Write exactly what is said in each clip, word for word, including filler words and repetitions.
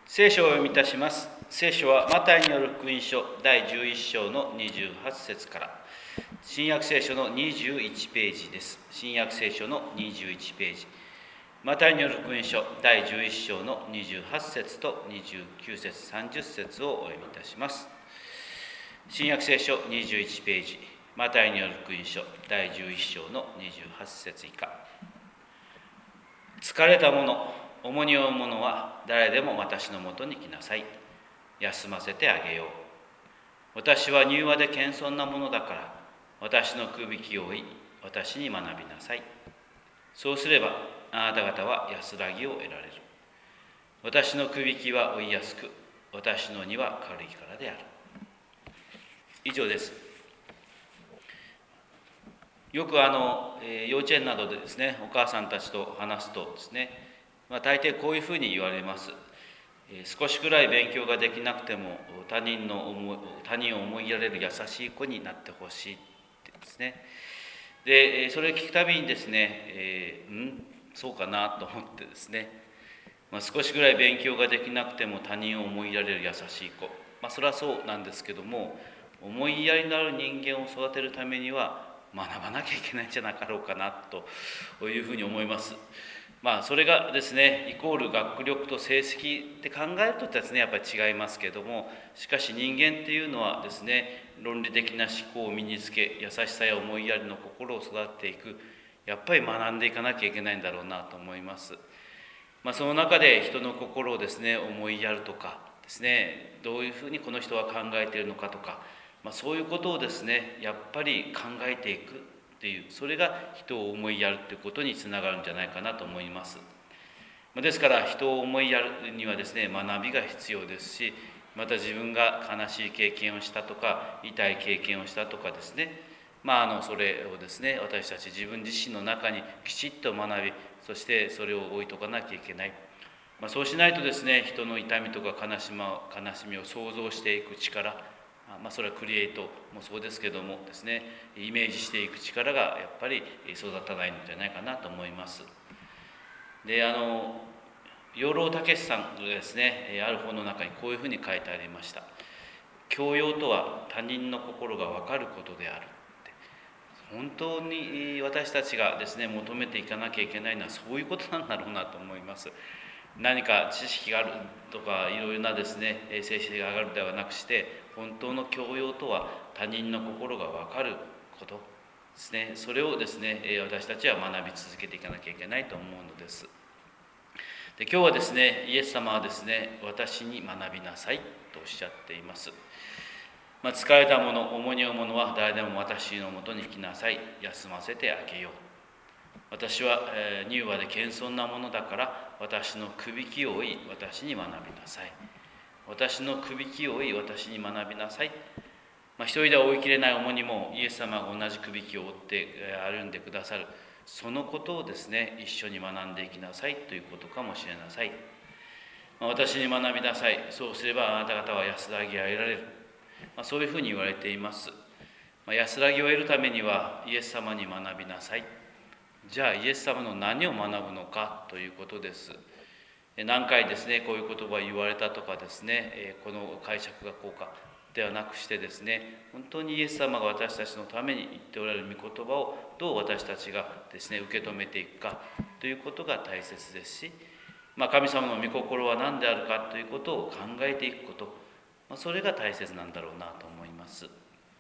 聖書をお読みいたします。聖書はマタイによる福音書だいじゅういっ章のにじゅうはち節から。新約聖書のにじゅういちページです。新約聖書のにじゅういちページ。マタイによる福音書だいじゅういっ章のにじゅうはち節とにじゅうきゅう節、さんじゅう節をお読みいたします。新約聖書にじゅういちページ。マタイによる福音書だいじゅういっ章のにじゅうはち節以下。疲れた者、重荷を負う者は誰でも私のもとに来なさい。休ませてあげよう。私は柔和で謙遜なものだから、私のくびきを追い、私に学びなさい。そうすれば、あなた方は安らぎを得られる。私のくびきは追いやすく、私の荷は軽いからである。以上です。よくあの、えー、幼稚園などでですね、お母さんたちと話すとですね、まあ、大抵こういうふうに言われます。えー、少しくらい勉強ができなくても他人の思い他人を思いやれる優しい子になってほしいってですね。で、それを聞くたびにですね、えー、んそうかなと思ってですね、まあ、少しくらい勉強ができなくても他人を思いやれる優しい子、まあ、それはそうなんですけども、思いやりのある人間を育てるためには学ばなきゃいけないんじゃなかろうかなというふうに思います。まあそれがですね、イコール学力と成績って考えるとですね、やっぱり違いますけども、しかし人間っていうのはですね、論理的な思考を身につけ、優しさや思いやりの心を育てていく、やっぱり学んでいかなきゃいけないんだろうなと思います。まあ、その中で人の心をですね、思いやるとかですね、どういうふうにこの人は考えているのかとか、まあ、そういうことをですね、やっぱり考えていくっていう、それが人を思いやるということにつながるんじゃないかなと思います。ですから人を思いやるにはですね、学びが必要ですし、また自分が悲しい経験をしたとか、痛い経験をしたとかですね、まあ、あのそれをですね、私たち自分自身の中にきちっと学び、そしてそれを置いとかなきゃいけない。まあ、そうしないとですね、人の痛みとか悲しみを、悲しみを想像していく力、まあ、それはクリエイトもそうですけどもですね、イメージしていく力がやっぱり育たないのではないかなと思います。で、あの養老孟司さんがですね、ある本の中にこういうふうに書いてありました。教養とは他人の心が分かることであるって。本当に私たちがですね、求めていかなきゃいけないのはそういうことなんだろうなと思います。何か知識があるとかいろいろなですね、成績が上がるのではなくして、本当の教養とは他人の心が分かることですね。それをですね、私たちは学び続けていかなきゃいけないと思うのです。で、今日はですね、イエス様はですね、私に学びなさいとおっしゃっています。まあ、疲れた者、重荷を負う者は誰でも私のもとに来なさい。休ませてあげよう。私は、えー、柔和で謙遜なものだから、私のくびきを追い、私に学びなさい。私のくびきを追い、私に学びなさい。まあ、一人では追いきれない重荷もイエス様が同じくびきを追って歩んでくださる。そのことをですね、一緒に学んでいきなさいということかもしれなさい。まあ、私に学びなさい。そうすればあなた方は安らぎが得られる。まあ、そういうふうに言われています。まあ、安らぎを得るためにはイエス様に学びなさい。じゃあイエス様の何を学ぶのかということです。何回ですね、こういう言葉を言われたとかですね、この解釈がこうかではなくしてですね、本当にイエス様が私たちのために言っておられる御言葉をどう私たちがですね、受け止めていくかということが大切ですし、まあ、神様の御心は何であるかということを考えていくこと、まあ、それが大切なんだろうなと思います。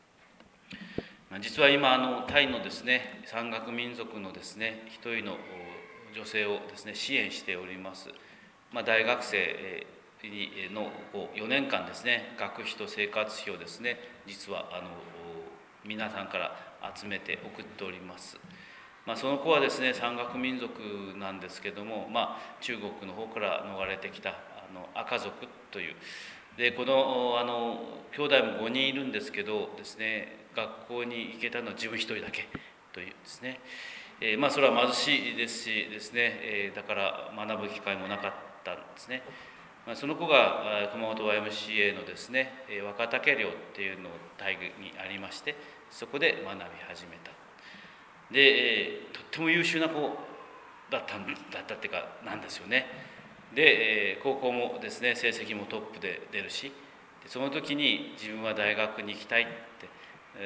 実は今あのタイのですね、山岳民族のですね、一人の女性をですね、支援しております。まあ、大学生のよねんかんですね、学費と生活費をですね、実はあの皆さんから集めて送っております。まあ、その子はですね、山岳民族なんですけども、まあ、中国の方から逃れてきたあの赤族という。で、このあの兄弟もごにんいるんですけどですね、学校に行けたのは自分一人だけというですね、えー、まあそれは貧しいですしですね、えー、だから学ぶ機会もなかったんですね。まあ、その子が熊本 ワイエムシーエー のですね、若竹寮っていうの大学にありまして、そこで学び始めた。で、えー、とっても優秀な子だったんだったっていうかなんですよね。 で、えー高校もですね、成績もトップで出るし、その時に自分は大学に行きたいって、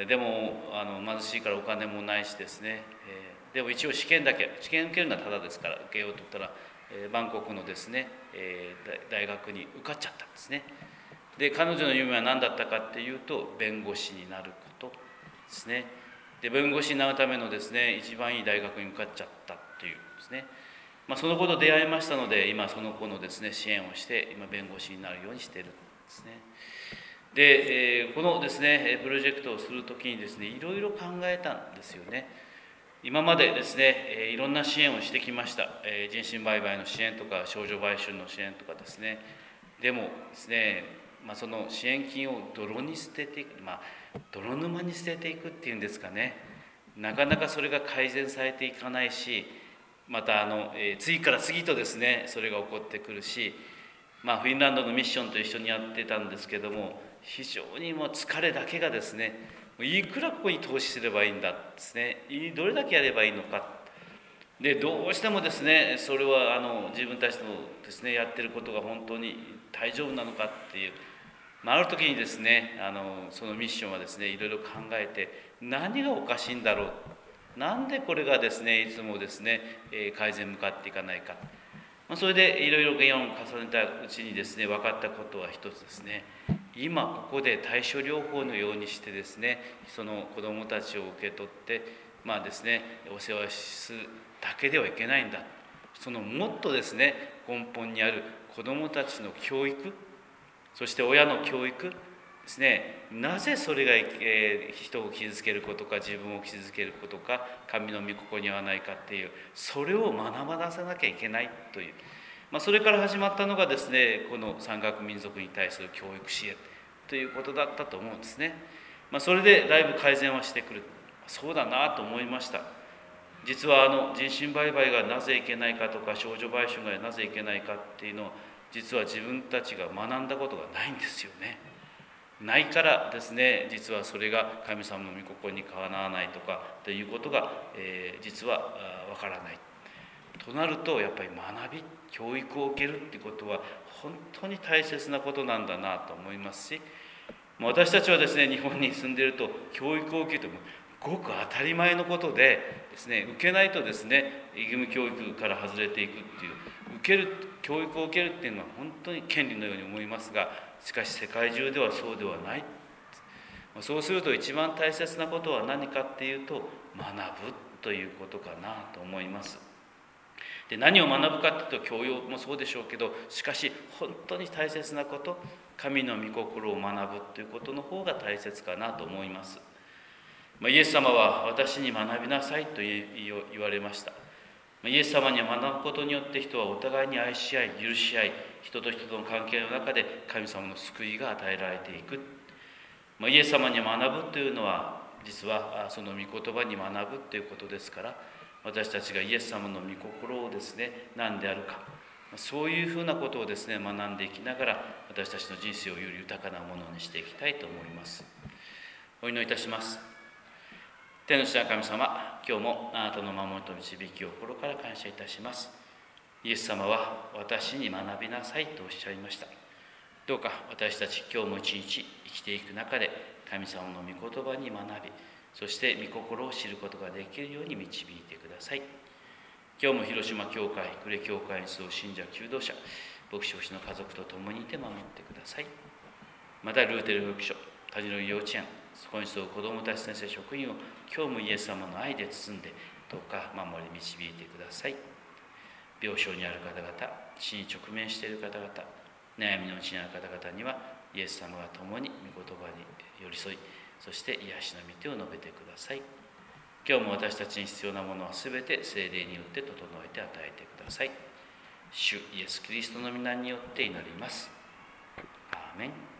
でもあの貧しいからお金もないしですね、えーでも一応試験だけ、試験受けるのはただですから受けようと思ったら、えーバンコクのですね、えー大学に受かっちゃったんですね。で、彼女の夢は何だったかっていうと、弁護士になることですね。で、弁護士になるためのですね、一番いい大学に受かっちゃったっていうですね。まあ、その子と出会いましたので、今その子のですね、支援をして、今弁護士になるようにしているんですね。で、えーこのですね、プロジェクトをするときにですね、いろいろ考えたんですよね。今までですね、えーいろんな支援をしてきました。えー人身売買の支援とか、少女売春の支援とかですね。でもですね、まあ、その支援金を泥に捨てていく、まあ、泥沼に捨てていくっていうんですかね、なかなかそれが改善されていかないし、またあの、えー次から次とですね、それが起こってくるし、まあ、フィンランドのミッションと一緒にやってたんですけども、非常にもう疲れだけがですね、いくらここに投資すればいいんだですね、どれだけやればいいのか。で、どうしてもですね、それはあの自分たちのですね、やってることが本当に大丈夫なのかっていう、まあ、ある時にですね、あのそのミッションはですね、いろいろ考えて、何がおかしいんだろう、なんでこれがですね、いつもですね、えー改善向かっていかないか。まあ、それでいろいろ議論を重ねたうちにですね、分かったことは一つですね、今ここで対処療法のようにしてですね、その子どもたちを受け取って、まあですね、お世話するだけではいけないんだ。そのもっとですね、根本にある子どもたちの教育、そして親の教育ですね、なぜそれが、えー人を傷つけることか、自分を傷つけることか、神の御心に合わないかっていう、それを学ばせなきゃいけないという、まあ、それから始まったのがですね、この山岳民族に対する教育支援ということだったと思うんですね。まあ、それでだいぶ改善はしてくる、そうだなと思いました。実はあの人身売買がなぜいけないかとか、少女売春がなぜいけないかっていうのは、実は自分たちが学んだことがないんですよね。ないからですね、実はそれが神様の御心にかなわないとかということが、えー実はわからないとなると、やっぱり学び、教育を受けるってことは本当に大切なことなんだなと思いますし、私たちはですね、日本に住んでいると教育を受けてもごく当たり前のことでですね、受けないとですね、義務教育から外れていくっていう、受ける教育を受けるっていうのは本当に権利のように思いますが、しかし世界中ではそうではない。そうすると一番大切なことは何かっていうと、学ぶということかなと思います。で、何を学ぶかっていうと、教養もそうでしょうけど、しかし本当に大切なこと、神の御心を学ぶということの方が大切かなと思います。まあ、イエス様は私に学びなさいと言われました。イエス様に学ぶことによって人はお互いに愛し合い、許し合い、人と人との関係の中で神様の救いが与えられていく。まあ、イエス様に学ぶというのは、実はその御言葉に学ぶということですから、私たちがイエス様の御心をですね、何であるか、そういうふうなことをですね、学んでいきながら、私たちの人生をより豊かなものにしていきたいと思います。お祈りいたします。天の父なる神様、今日もあなたの守りと導きを心から感謝いたします。イエス様は私に学びなさいとおっしゃいました。どうか私たち今日も一日生きていく中で、神様の御言葉に学び、そして御心を知ることができるように導いてください。今日も広島教会、呉教会に集う信者、求道者、牧師、牧師の家族と共にいて守ってください。またルーテル保育所、田代幼稚園、そこに集う子どもたち、先生、職員を今日もイエス様の愛で包んで、どうか守り導いてください。病床にある方々、死に直面している方々、悩みのうちにある方々には、イエス様が共に御言葉に寄り添い、そして癒しの御手を述べてください。今日も私たちに必要なものはすべて聖霊によって整えて与えてください。主イエス・キリストの御名によって祈ります。アーメン。